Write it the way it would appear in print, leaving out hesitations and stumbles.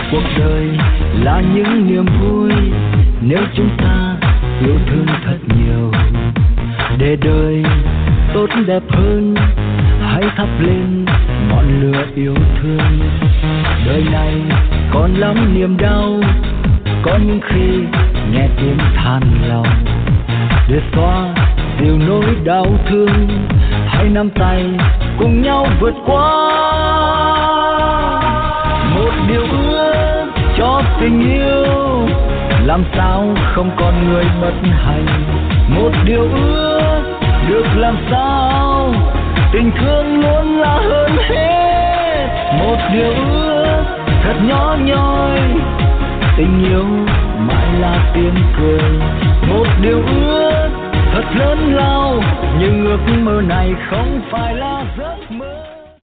Cuộc đời là những niềm vui nếu chúng ta yêu thương thật nhiều. Để đời tốt đẹp hơn, hãy thắp lên ngọn lửa yêu thương. Đời này còn lắm niềm đau, có những khi nghe tiếng than lòng. Để xóa dịu nỗi đau thương, hãy nắm tay cùng nhau vượt qua. Một điều ước cho tình yêu, làm sao không còn người bất hạnh. Một điều ước được làm sao, tình thương luôn là hơn hết. Một điều ước thật nhỏ nhoi, tình yêu mãi là tiếng cười. Một điều ước thật lớn lao, nhưng ước mơ này không phải là giấc